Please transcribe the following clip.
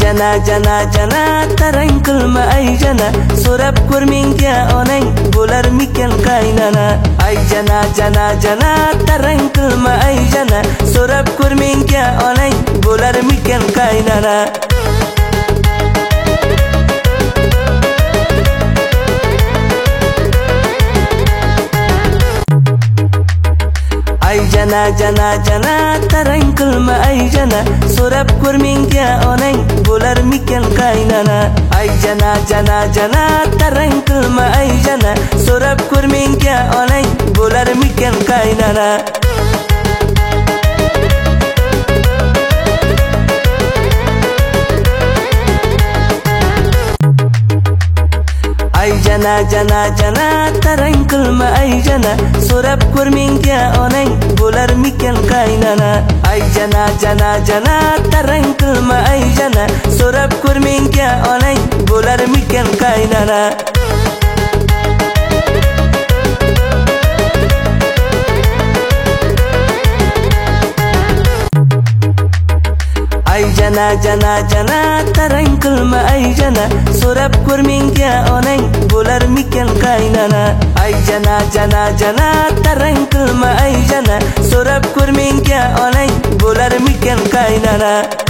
jana tarang qilma ay jana so'rab ko'r menga onang bo'larmikan qaynana ay jana tarang qilma ay jana so'rab ko'r menga onang bo'larmikan qaynana ay jana tarang qilma ay jana so'rab ko'r menga onang bo'larmikan qaynana ay jana tarang qilma ay jana so'rab ko'r menga onang bo'larmikan qaynana ay jana tarang qilma ay jana so'rab ko'r menga onang bo'larmikan qaynana ay jana tarang qilma ay jana so'rab ko'r menga onang bo'larmikan qaynana ay jana tarang qilma ay jana so'rab ko'r menga onang bo'larmikan qaynana ay jana tarang qilma ay jana so'rab ko'r menga onang bo'larmikan qaynana